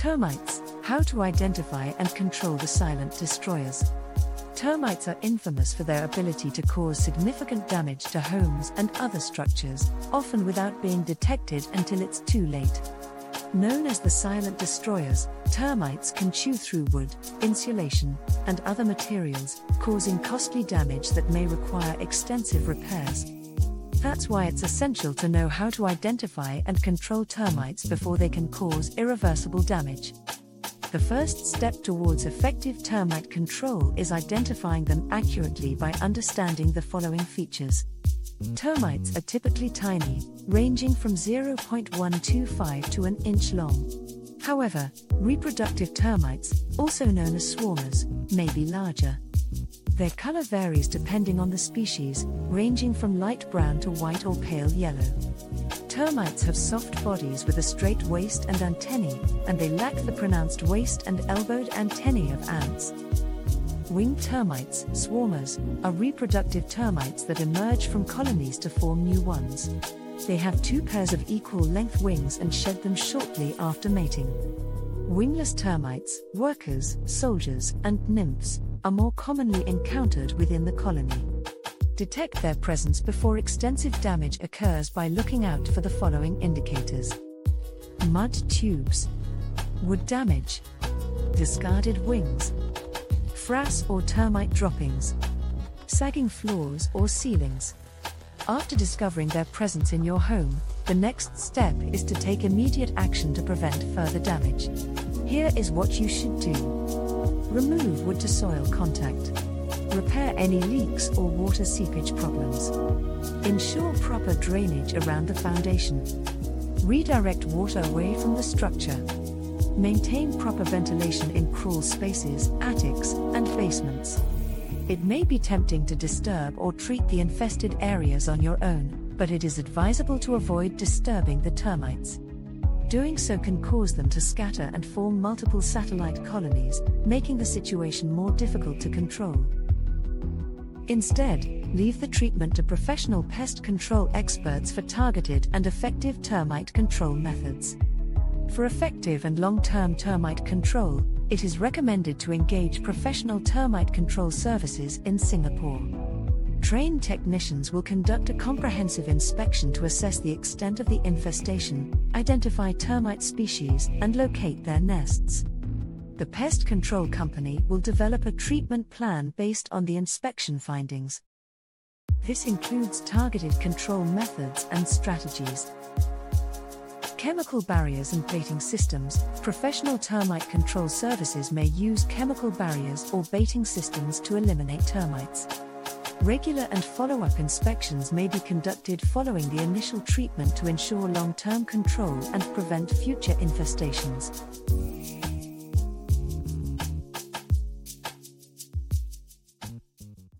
Termites: how to identify and control the silent destroyers. Termites are infamous for their ability to cause significant damage to homes and other structures, often without being detected until it's too late. Known as the silent destroyers, termites can chew through wood, insulation, and other materials, causing costly damage that may require extensive repairs. That's why it's essential to know how to identify and control termites before they can cause irreversible damage. The first step towards effective termite control is identifying them accurately by understanding the following features. Termites are typically tiny, ranging from 0.125 to an inch long. However, reproductive termites, also known as swarmers, may be larger. Their color varies depending on the species, ranging from light brown to white or pale yellow. Termites have soft bodies with a straight waist and antennae, and they lack the pronounced waist and elbowed antennae of ants. Winged termites, swarmers, are reproductive termites that emerge from colonies to form new ones. They have two pairs of equal-length wings and shed them shortly after mating. Wingless termites, workers, soldiers, and nymphs, are more commonly encountered within the colony. Detect their presence before extensive damage occurs by looking out for the following indicators: mud tubes, wood damage, discarded wings, frass or termite droppings, sagging floors or ceilings. After discovering their presence in your home, the next step is to take immediate action to prevent further damage. Here is what you should do. Remove wood to soil contact. Repair any leaks or water seepage problems. Ensure proper drainage around the foundation. Redirect water away from the structure. Maintain proper ventilation in crawl spaces, attics, and basements. It may be tempting to disturb or treat the infested areas on your own, but it is advisable to avoid disturbing the termites. Doing so can cause them to scatter and form multiple satellite colonies, making the situation more difficult to control. Instead, leave the treatment to professional pest control experts for targeted and effective termite control methods. For effective and long-term termite control, it is recommended to engage professional termite control services in Singapore. Trained technicians will conduct a comprehensive inspection to assess the extent of the infestation, identify termite species, and locate their nests. The pest control company will develop a treatment plan based on the inspection findings. This includes targeted control methods and strategies. Chemical barriers and baiting systems. Professional termite control services may use chemical barriers or baiting systems to eliminate termites. Regular and follow-up inspections may be conducted following the initial treatment to ensure long-term control and prevent future infestations.